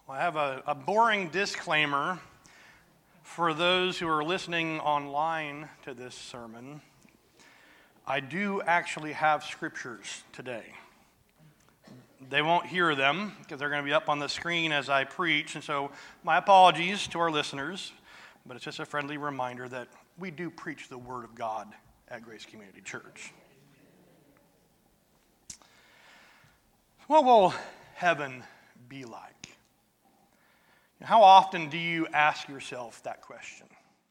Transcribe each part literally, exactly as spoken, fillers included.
Well, I have a, a boring disclaimer for those who are listening online to this sermon. I do actually have scriptures today. They won't hear them because they're going to be up on the screen as I preach, and so my apologies to our listeners, but it's just a friendly reminder that we do preach the Word of God at Grace Community Church. What will heaven be like? How often do you ask yourself that question?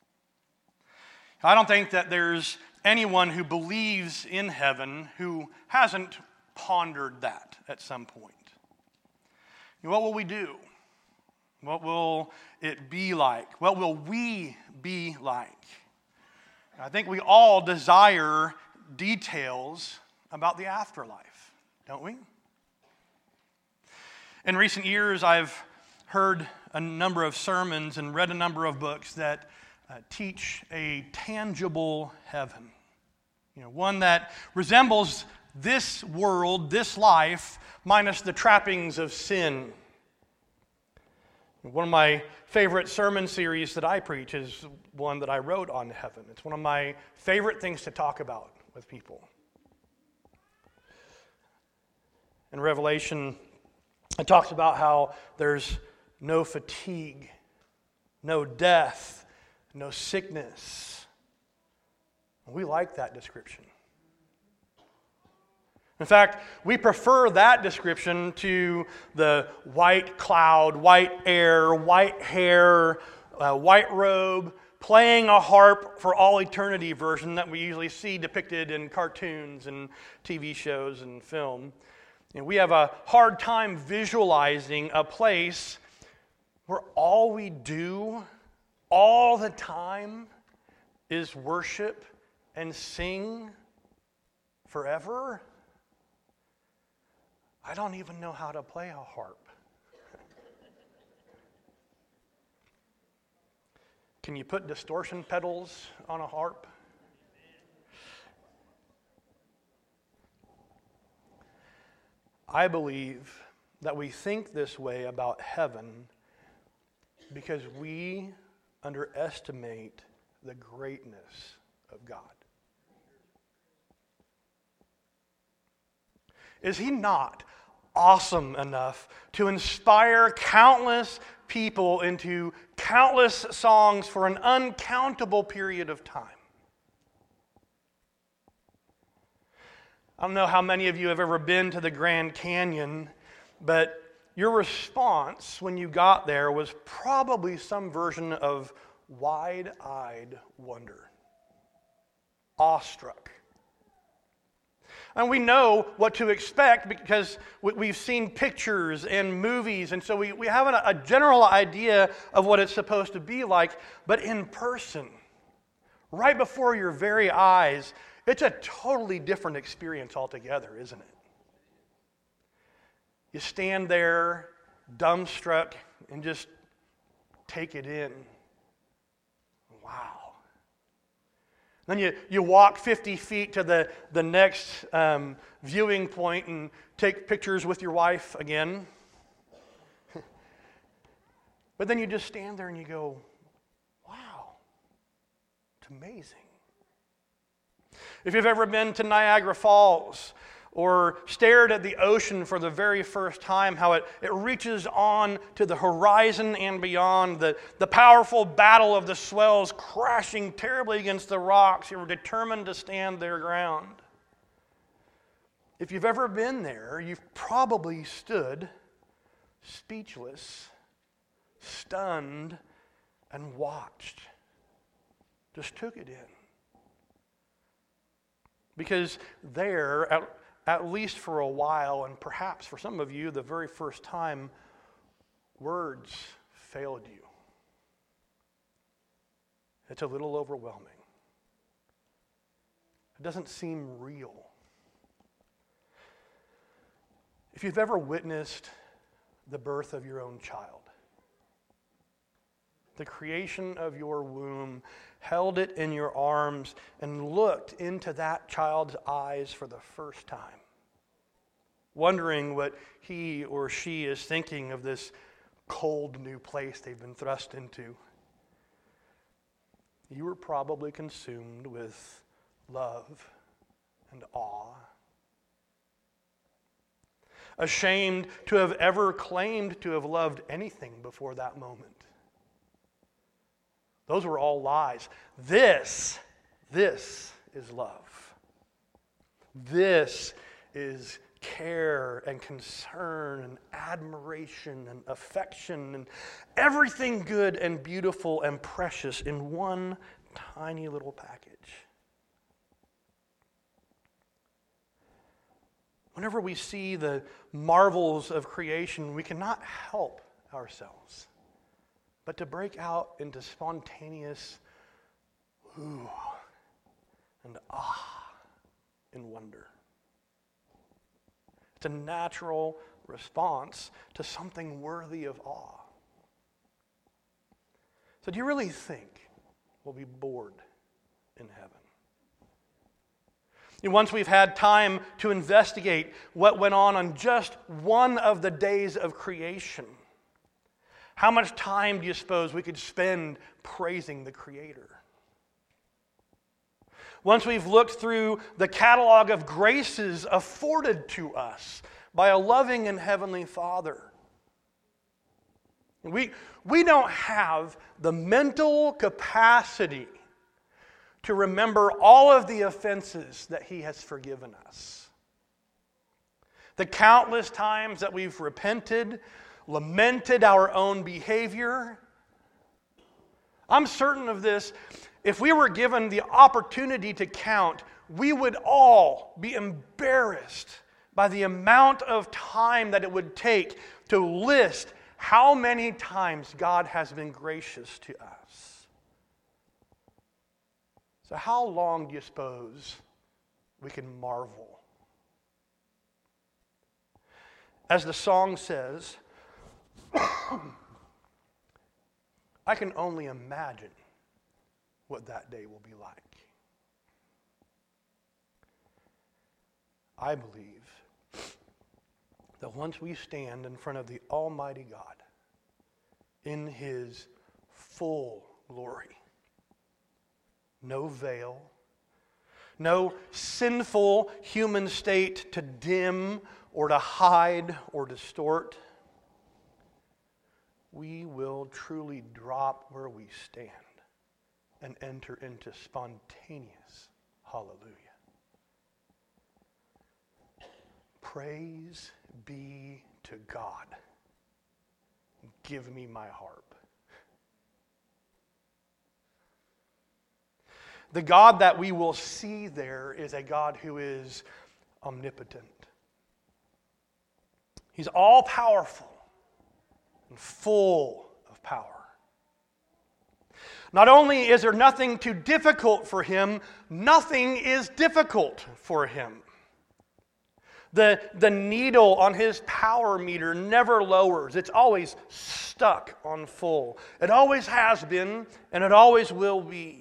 I don't think that there's anyone who believes in heaven who hasn't pondered that at some point. What will we do? What will it be like? What will we be like? I think we all desire details about the afterlife, don't we? In recent years, I've heard a number of sermons and read a number of books that uh, teach a tangible heaven. You know, one that resembles this world, this life, minus the trappings of sin. One of my favorite sermon series that I preach is one that I wrote on heaven. It's one of my favorite things to talk about with people. In Revelation, it talks about how there's no fatigue, no death, no sickness. We like that description. In fact, we prefer that description to the white cloud, white air, white hair, uh, white robe, playing a harp for all eternity version that we usually see depicted in cartoons and T V shows and film. And we have a hard time visualizing a place where all we do all the time is worship and sing forever. I don't even know how to play a harp. Can you put distortion pedals on a harp? I believe that we think this way about heaven because we underestimate the greatness of God. Is He not awesome enough to inspire countless people into countless songs for an uncountable period of time? I don't know how many of you have ever been to the Grand Canyon, but your response when you got there was probably some version of wide-eyed wonder, awestruck. And we know what to expect because we've seen pictures and movies, and so we, we have a, a general idea of what it's supposed to be like, but in person, right before your very eyes, it's a totally different experience altogether, isn't it? You stand there, dumbstruck, and just take it in. Wow. Then you, you walk fifty feet to the, the next um, viewing point and take pictures with your wife again. But then you just stand there and you go, wow, it's amazing. If you've ever been to Niagara Falls or stared at the ocean for the very first time, how it, it reaches on to the horizon and beyond, the, the powerful battle of the swells crashing terribly against the rocks, you were determined to stand their ground. If you've ever been there, you've probably stood speechless, stunned, and watched. Just took it in. Because there, at, at least for a while, and perhaps for some of you, the very first time, words failed you. It's a little overwhelming. It doesn't seem real. If you've ever witnessed the birth of your own child, the creation of your womb, held it in your arms, and looked into that child's eyes for the first time, wondering what he or she is thinking of this cold new place they've been thrust into, you were probably consumed with love and awe. Ashamed to have ever claimed to have loved anything before that moment. Those were all lies. This, this is love. This is care and concern and admiration and affection and everything good and beautiful and precious in one tiny little package. Whenever we see the marvels of creation, we cannot help ourselves but to break out into spontaneous ooh and ah in wonder. It's a natural response to something worthy of awe. So do you really think we'll be bored in heaven? And once we've had time to investigate what went on on just one of the days of creation, how much time do you suppose we could spend praising the Creator? Once we've looked through the catalog of graces afforded to us by a loving and heavenly Father, we, we don't have the mental capacity to remember all of the offenses that He has forgiven us. The countless times that we've repented, lamented our own behavior. I'm certain of this. If we were given the opportunity to count, we would all be embarrassed by the amount of time that it would take to list how many times God has been gracious to us. So how long do you suppose we can marvel? As the song says, I can only imagine what that day will be like. I believe that once we stand in front of the Almighty God in His full glory, no veil, no sinful human state to dim or to hide or distort, we will truly drop where we stand and enter into spontaneous hallelujah. Praise be to God. Give me my harp. The God that we will see there is a God who is omnipotent. He's all-powerful and full of power. Not only is there nothing too difficult for Him, nothing is difficult for Him. The, the needle on His power meter never lowers. It's always stuck on full. It always has been, and it always will be.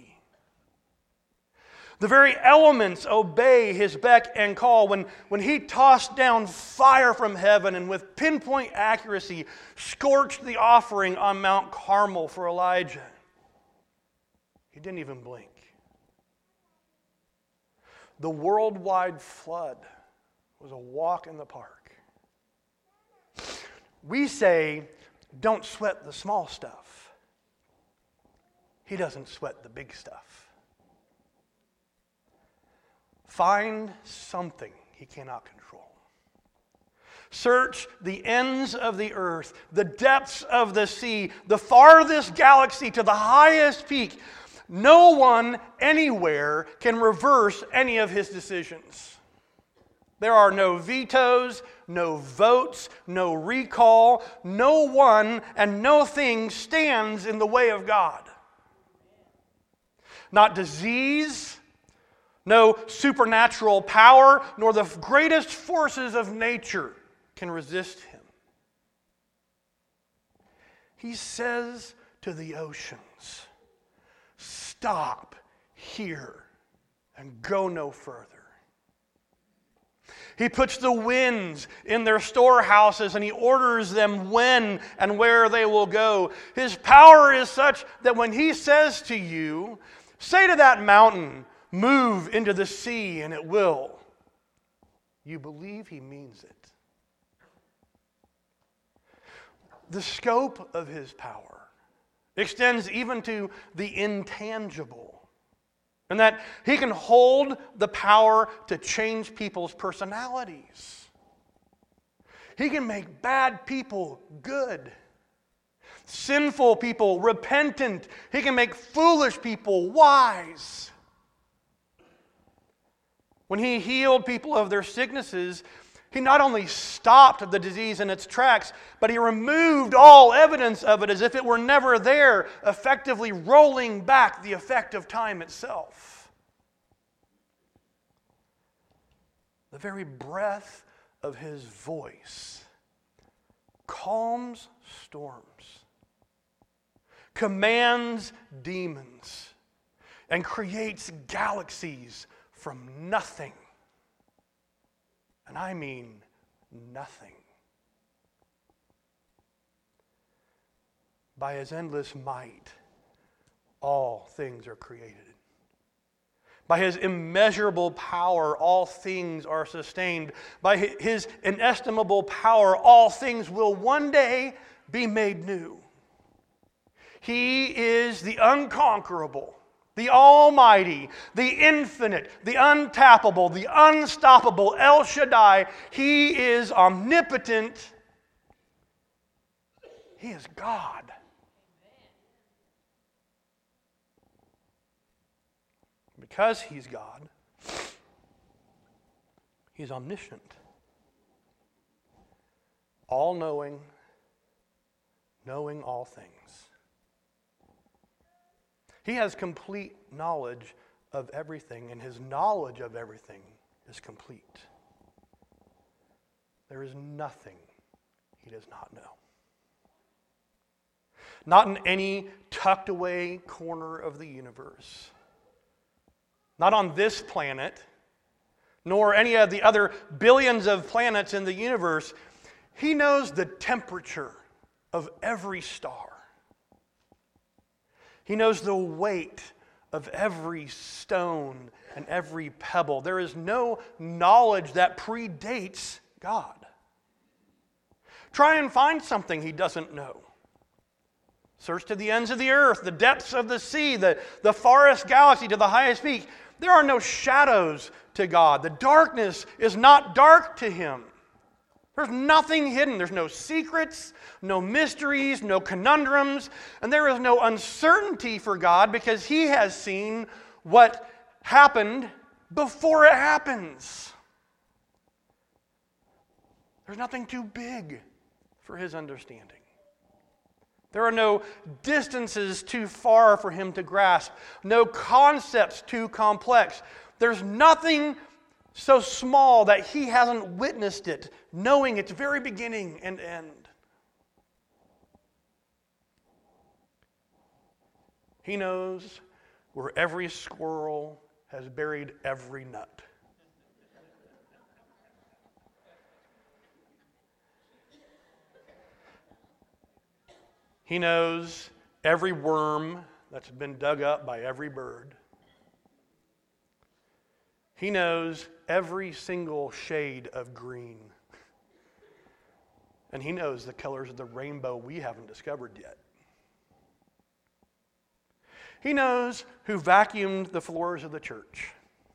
The very elements obey His beck and call. When, when He tossed down fire from heaven and with pinpoint accuracy scorched the offering on Mount Carmel for Elijah, He didn't even blink. The worldwide flood was a walk in the park. We say, don't sweat the small stuff. He doesn't sweat the big stuff. Find something He cannot control. Search the ends of the earth, the depths of the sea, the farthest galaxy to the highest peak. No one anywhere can reverse any of His decisions. There are no vetoes, no votes, no recall. No one and no thing stands in the way of God. Not disease, no supernatural power, nor the greatest forces of nature can resist Him. He says to the oceans, stop here and go no further. He puts the winds in their storehouses and He orders them when and where they will go. His power is such that when He says to you, say to that mountain, move into the sea, and it will, you believe He means it. The scope of His power extends even to the intangible. And that He can hold the power to change people's personalities. He can make bad people good. Sinful people repentant. He can make foolish people wise. When He healed people of their sicknesses, He not only stopped the disease in its tracks, but He removed all evidence of it as if it were never there, effectively rolling back the effect of time itself. The very breath of His voice calms storms, commands demons, and creates galaxies from nothing. And I mean nothing. By His endless might, all things are created. By His immeasurable power, all things are sustained. By His inestimable power, all things will one day be made new. He is the unconquerable, the almighty, the infinite, the untappable, the unstoppable El Shaddai. He is omnipotent. He is God. Because He's God, He's omniscient, all-knowing, knowing all things. He has complete knowledge of everything, and His knowledge of everything is complete. There is nothing He does not know. Not in any tucked away corner of the universe. Not on this planet, nor any of the other billions of planets in the universe. He knows the temperature of every star. He knows the weight of every stone and every pebble. There is no knowledge that predates God. Try and find something He doesn't know. Search to the ends of the earth, the depths of the sea, the, the farthest galaxy to the highest peak. There are no shadows to God. The darkness is not dark to Him. There's nothing hidden. There's no secrets, no mysteries, no conundrums, and there is no uncertainty for God because He has seen what happened before it happens. There's nothing too big for His understanding. There are no distances too far for Him to grasp, no concepts too complex. There's nothing so small that He hasn't witnessed it, knowing its very beginning and end. He knows where every squirrel has buried every nut. He knows every worm that's been dug up by every bird. He knows every single shade of green. And He knows the colors of the rainbow we haven't discovered yet. He knows who vacuumed the floors of the church.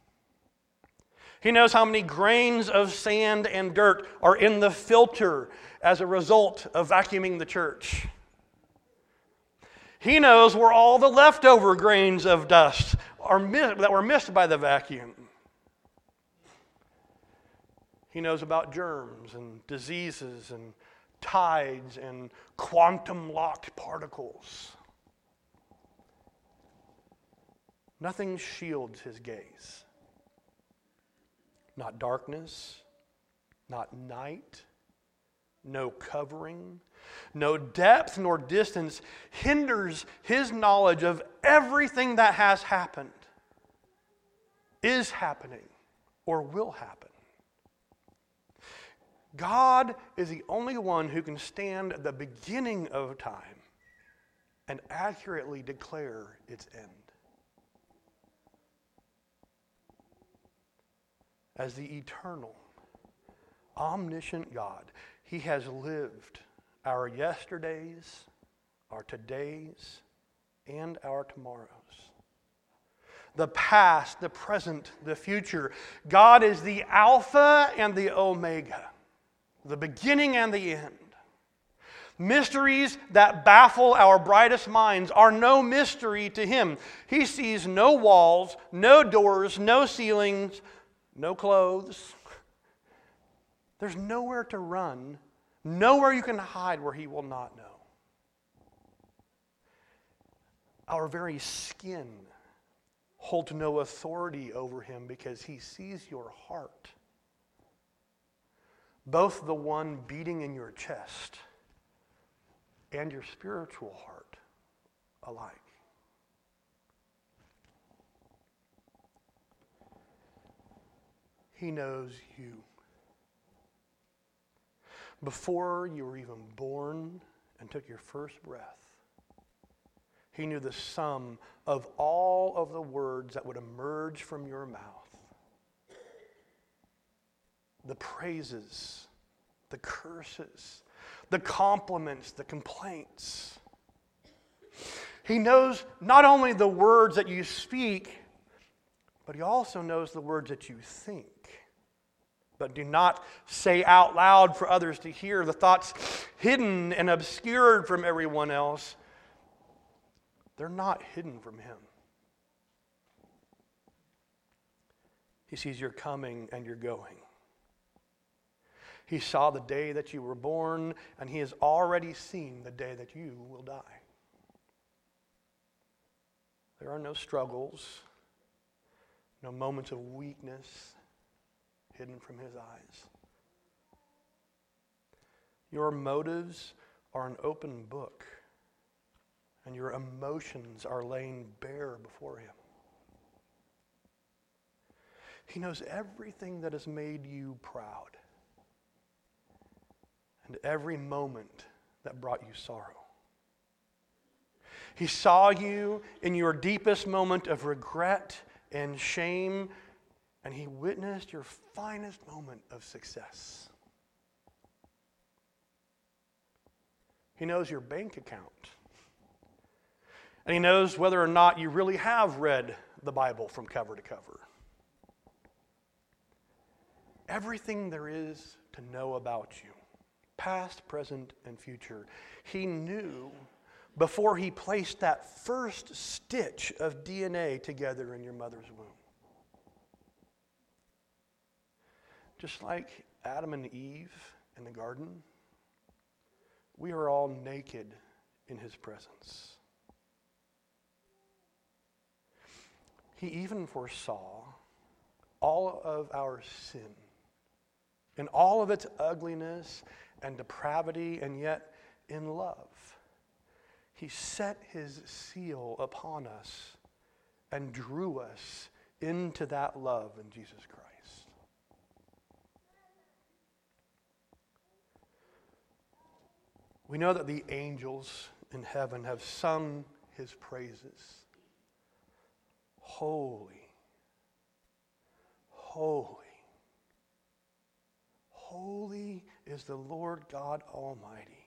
He knows how many grains of sand and dirt are in the filter as a result of vacuuming the church. He knows where all the leftover grains of dust are mi- that were missed by the vacuum. He knows about germs and diseases and tides and quantum-locked particles. Nothing shields His gaze. Not darkness, not night, no covering, no depth nor distance hinders His knowledge of everything that has happened, is happening, or will happen. God is the only one who can stand at the beginning of time and accurately declare its end. As the eternal, omniscient God, He has lived our yesterdays, our todays, and our tomorrows. The past, the present, the future. God is the Alpha and the Omega, the beginning and the end. Mysteries that baffle our brightest minds are no mystery to Him. He sees no walls, no doors, no ceilings, no clothes. There's nowhere to run, nowhere you can hide where He will not know. Our very skin holds no authority over Him because He sees your heart, both the one beating in your chest and your spiritual heart alike. He knows you. Before you were even born and took your first breath, He knew the sum of all of the words that would emerge from your mouth. The praises, the curses, the compliments, the complaints. He knows not only the words that you speak, but He also knows the words that you think, but do not say out loud for others to hear, the thoughts hidden and obscured from everyone else. They're not hidden from Him. He sees your coming and your going. He saw the day that you were born, and He has already seen the day that you will die. There are no struggles, no moments of weakness hidden from His eyes. Your motives are an open book, and your emotions are laying bare before Him. He knows everything that has made you proud, and every moment that brought you sorrow. He saw you in your deepest moment of regret and shame, and He witnessed your finest moment of success. He knows your bank account, and He knows whether or not you really have read the Bible from cover to cover. Everything there is to know about you, past, present, and future, He knew before He placed that first stitch of D N A together in your mother's womb. Just like Adam and Eve in the garden, we are all naked in His presence. He even foresaw all of our sin and all of its ugliness and depravity, and yet in love, He set His seal upon us and drew us into that love in Jesus Christ. We know that the angels in heaven have sung His praises. Holy, holy, holy is the Lord God Almighty.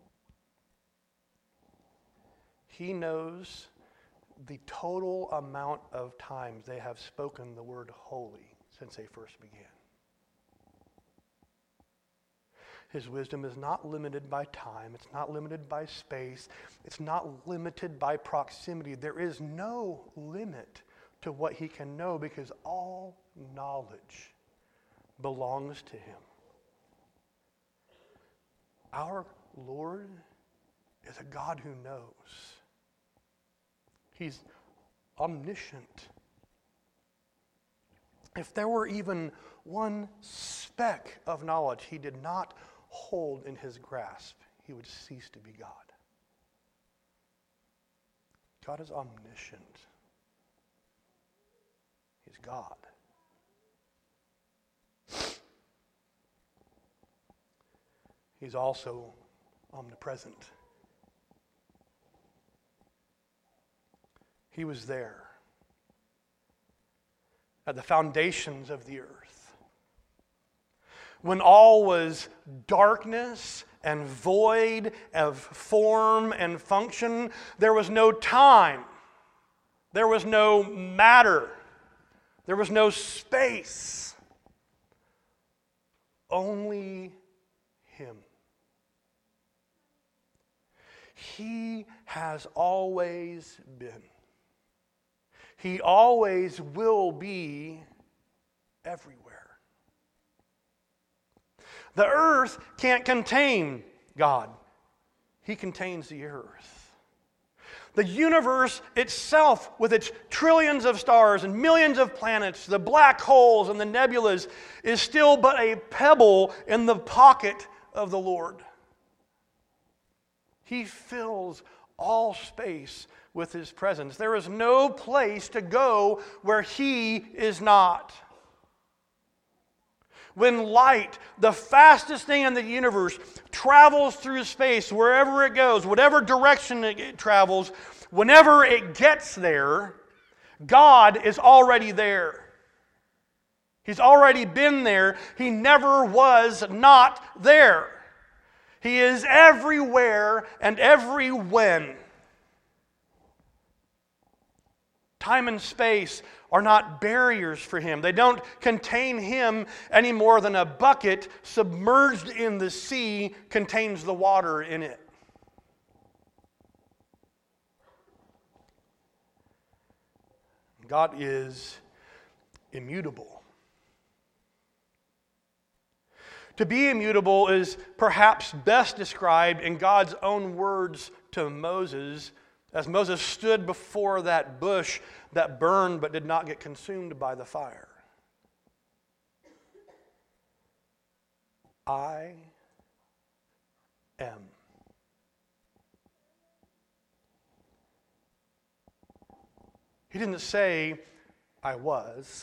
He knows the total amount of times they have spoken the word holy since they first began. His wisdom is not limited by time. It's not limited by space. It's not limited by proximity. There is no limit to what He can know because all knowledge belongs to Him. Our Lord is a God who knows. He's omniscient. If there were even one speck of knowledge He did not hold in His grasp, He would cease to be God. God is omniscient. He's God. He's also omnipresent. He was there at the foundations of the earth. When all was darkness and void of form and function, there was no time, there was no matter, there was no space, only Him. He has always been. He always will be everywhere. The earth can't contain God. He contains the earth. The universe itself, with its trillions of stars and millions of planets, the black holes and the nebulas, is still but a pebble in the pocket of the Lord. He fills all space with His presence. There is no place to go where He is not. When light, the fastest thing in the universe, travels through space, wherever it goes, whatever direction it travels, whenever it gets there, God is already there. He's already been there. He never was not there. He is everywhere and every when. Time and space are not barriers for Him. They don't contain Him any more than a bucket submerged in the sea contains the water in it. God is immutable. To be immutable is perhaps best described in God's own words to Moses as Moses stood before that bush that burned but did not get consumed by the fire. I am. He didn't say, I was,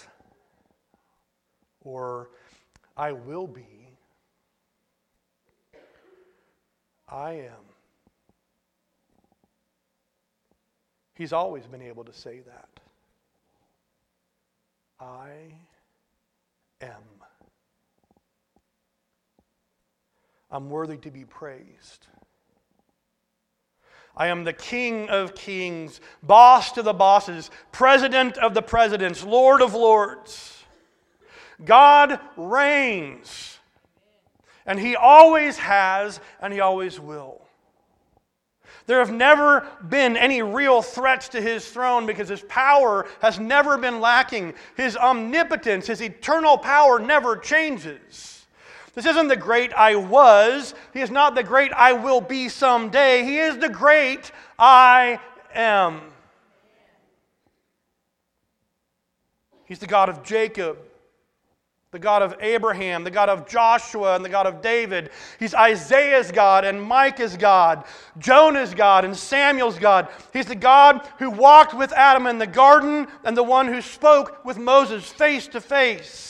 or I will be. I am. He's always been able to say that. I am. I'm worthy to be praised. I am the King of kings, boss to the bosses, president of the presidents, Lord of lords. God reigns. And He always has, and He always will. There have never been any real threats to His throne because His power has never been lacking. His omnipotence, His eternal power never changes. This isn't the great I was. He is not the great I will be someday. He is the great I am. He's the God of Jacob, the God of Abraham, the God of Joshua, and the God of David. He's Isaiah's God and Micah's God, Jonah's God and Samuel's God. He's the God who walked with Adam in the garden and the one who spoke with Moses face to face.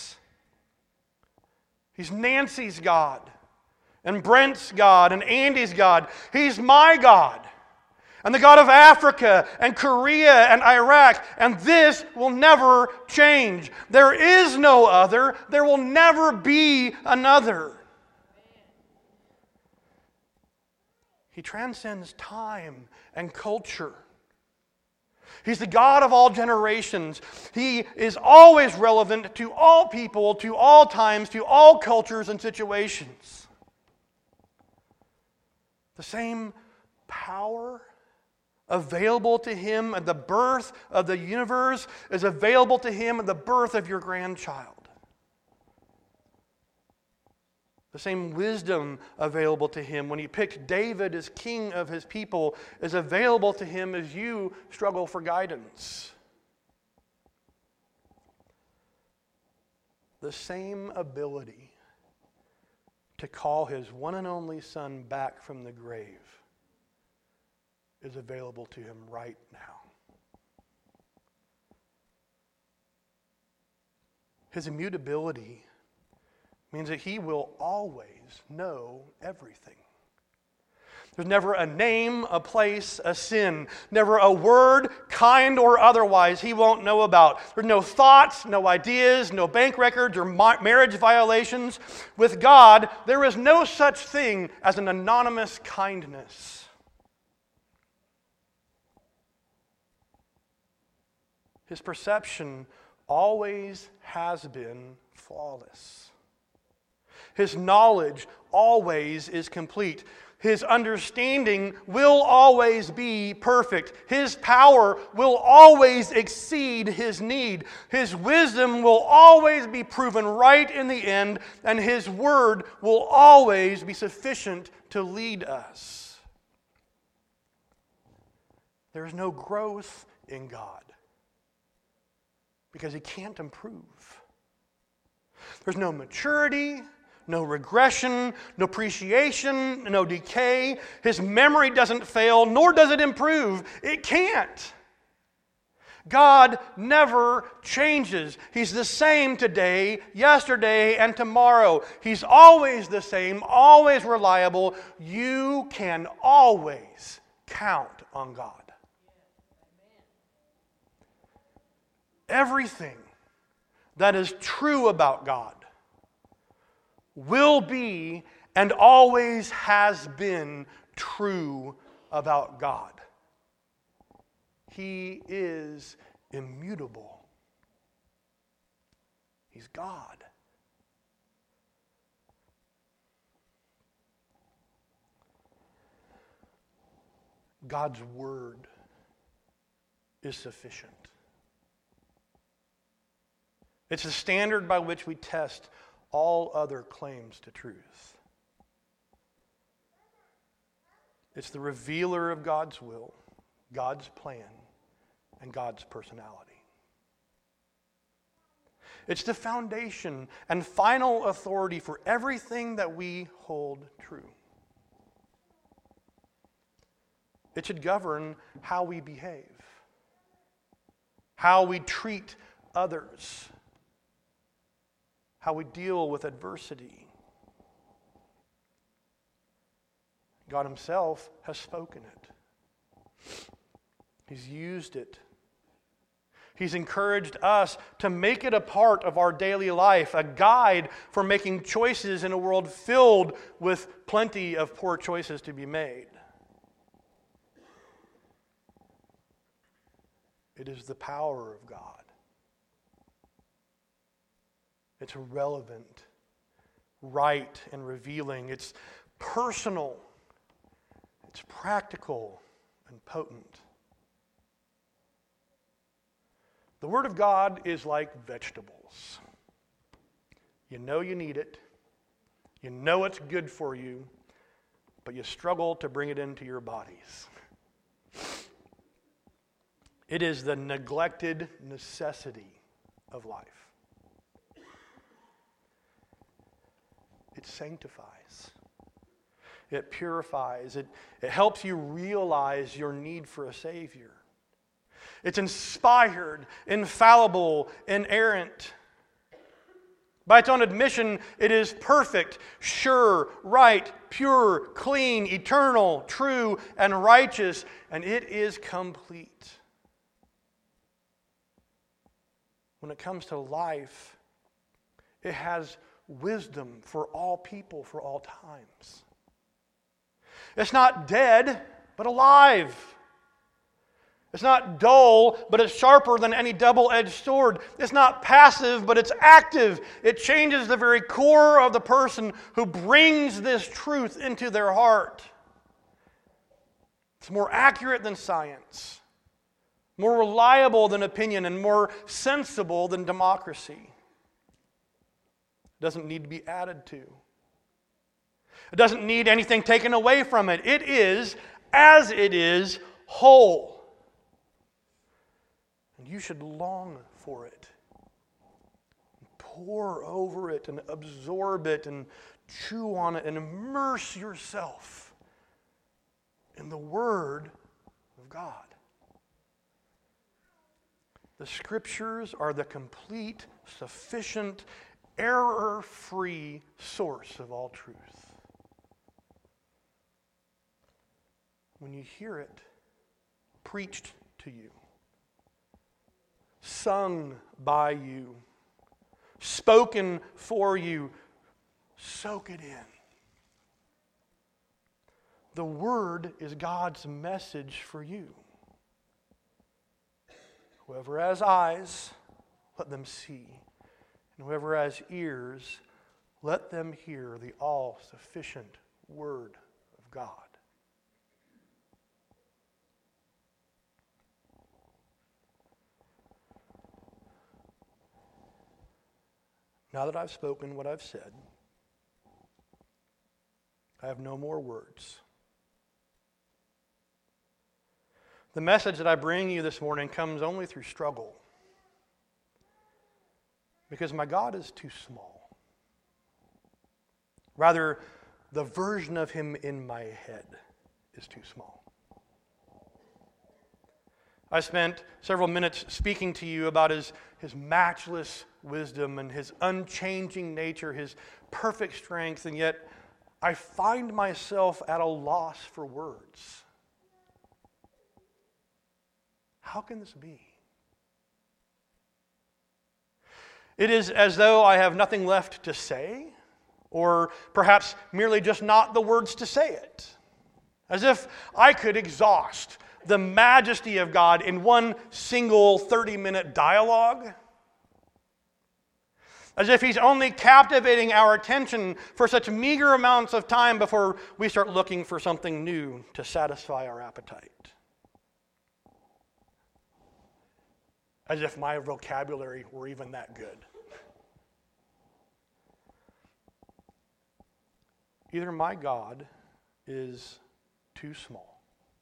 He's Nancy's God and Brent's God and Andy's God. He's my God and the God of Africa and Korea and Iraq. And this will never change. There is no other. There will never be another. He transcends time and culture. He's the God of all generations. He is always relevant to all people, to all times, to all cultures and situations. The same power available to Him at the birth of the universe is available to Him at the birth of your grandchild. The same wisdom available to Him when He picked David as king of His people is available to Him as you struggle for guidance. The same ability to call His one and only Son back from the grave is available to Him right now. His immutability means that he will always know everything. There's never a name, a place, a sin, never a word, kind or otherwise, he won't know about. There's no thoughts, no ideas, no bank records or marriage violations. With God, there is no such thing as an anonymous kindness. His perception always has been flawless. His knowledge always is complete. His understanding will always be perfect. His power will always exceed his need. His wisdom will always be proven right in the end, and his word will always be sufficient to lead us. There is no growth in God because he can't improve. There's no maturity, no regression, no appreciation, no decay. His memory doesn't fail, nor does it improve. It can't. God never changes. He's the same today, yesterday, and tomorrow. He's always the same, always reliable. You can always count on God. Everything that is true about God will be and always has been true about God. He is immutable. He's God. God's word is sufficient. It's the standard by which we test all other claims to truth. It's the revealer of God's will, God's plan, and God's personality. It's the foundation and final authority for everything that we hold true. It should govern how we behave, how we treat others, how we deal with adversity. God himself has spoken it. He's used it. He's encouraged us to make it a part of our daily life, a guide for making choices in a world filled with plenty of poor choices to be made. It is the power of God. It's relevant, right, and revealing. It's personal. It's practical and potent. The Word of God is like vegetables. You know you need it. You know it's good for you, but you struggle to bring it into your bodies. It is the neglected necessity of life. It sanctifies. It purifies. It, it helps you realize your need for a Savior. It's inspired, infallible, inerrant. By its own admission, it is perfect, sure, right, pure, clean, eternal, true, and righteous, and it is complete. When it comes to life, it has wisdom for all people, for all times. It's not dead, but alive. It's not dull, but it's sharper than any double-edged sword. It's not passive, but it's active. It changes the very core of the person who brings this truth into their heart. It's more accurate than science, more reliable than opinion, and more sensible than democracy. It doesn't need to be added to. It doesn't need anything taken away from it. It is, as it is, whole. And you should long for it. Pour over it and absorb it and chew on it and immerse yourself in the Word of God. The Scriptures are the complete, sufficient, error-free source of all truth. When you hear it preached to you, sung by you, spoken for you, soak it in. The Word is God's message for you. Whoever has eyes, let them see. And whoever has ears, let them hear the all-sufficient Word of God. Now that I've spoken what I've said, I have no more words. The message that I bring you this morning comes only through struggle. Because my God is too small. Rather, the version of Him in my head is too small. I spent several minutes speaking to you about His, his matchless wisdom and His unchanging nature, His perfect strength, and yet I find myself at a loss for words. How can this be? It is as though I have nothing left to say, or perhaps merely just not the words to say it. As if I could exhaust the majesty of God in one single thirty-minute dialogue. As if He's only captivating our attention for such meager amounts of time before we start looking for something new to satisfy our appetite. As if my vocabulary were even that good. Either my God is too small.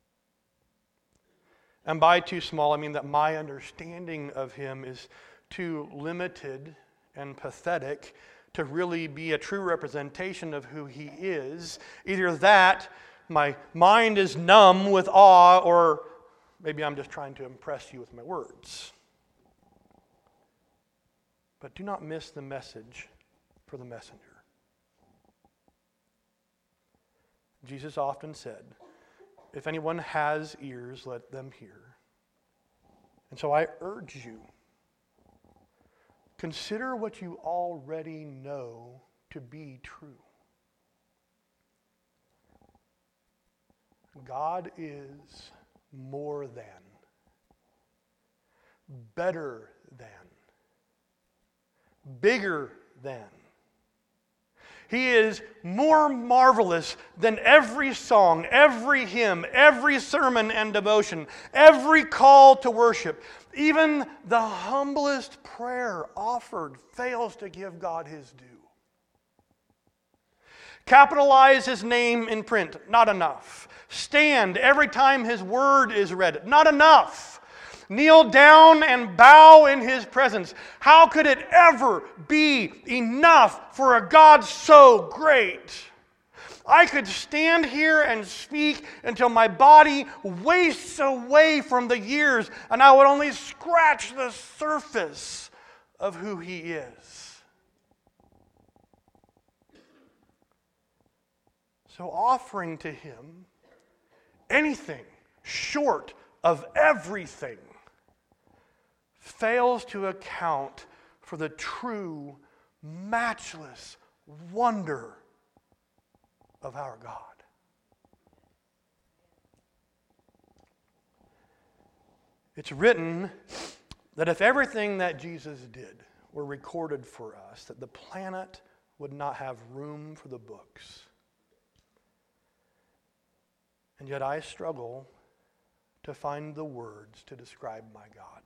And by too small, I mean that my understanding of Him is too limited and pathetic to really be a true representation of who He is. Either that, my mind is numb with awe, or maybe I'm just trying to impress you with my words. But do not miss the message for the messenger. Jesus often said, if anyone has ears, let them hear. And so I urge you, consider what you already know to be true. God is more than, better than, bigger than. He is more marvelous than every song, every hymn, every sermon and devotion, every call to worship. Even the humblest prayer offered fails to give God His due. Capitalize His name in print, not enough. Stand every time His word is read, not enough. Kneel down and bow in His presence. How could it ever be enough for a God so great? I could stand here and speak until my body wastes away from the years, and I would only scratch the surface of who He is. So offering to Him anything short of everything fails to account for the true, matchless wonder of our God. It's written that if everything that Jesus did were recorded for us, that the planet would not have room for the books. And yet I struggle to find the words to describe my God.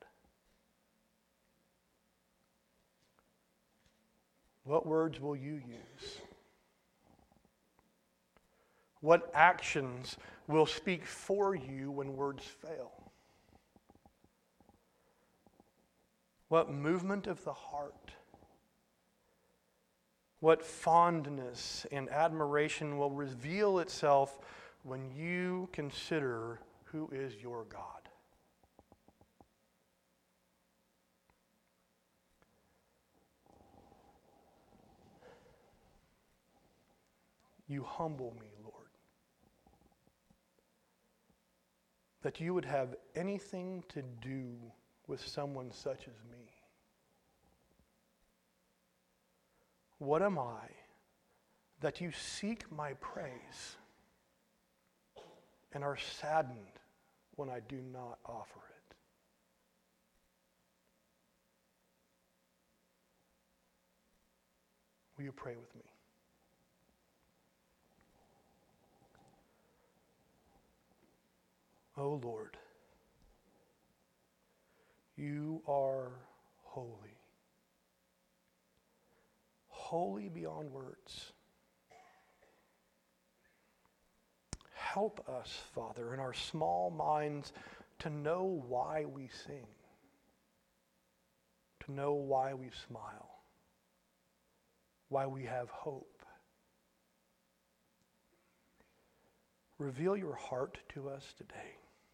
What words will you use? What actions will speak for you when words fail? What movement of the heart? What fondness and admiration will reveal itself when you consider who is your God? you humble me, Lord. That you would have anything to do with someone such as me. What am I that you seek my praise and are saddened when I do not offer it? Will you pray with me? Oh Lord, you are holy. Holy beyond words. Help us, Father, in our small minds to know why we sing, to know why we smile, why we have hope. Reveal your heart to us today.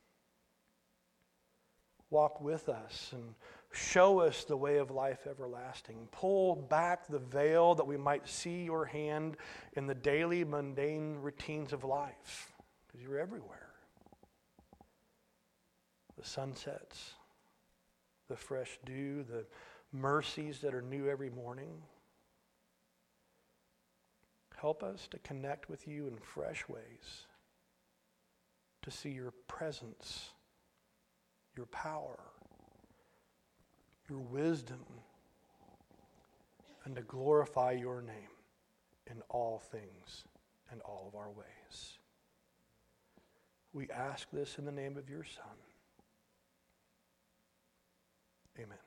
Walk with us and show us the way of life everlasting. Pull back the veil that we might see your hand in the daily mundane routines of life, because you're everywhere. The sunsets, the fresh dew, the mercies that are new every morning. Help us to connect with you in fresh ways, to see your presence, your power, your wisdom, and to glorify your name in all things and all of our ways. We ask this in the name of your Son. Amen.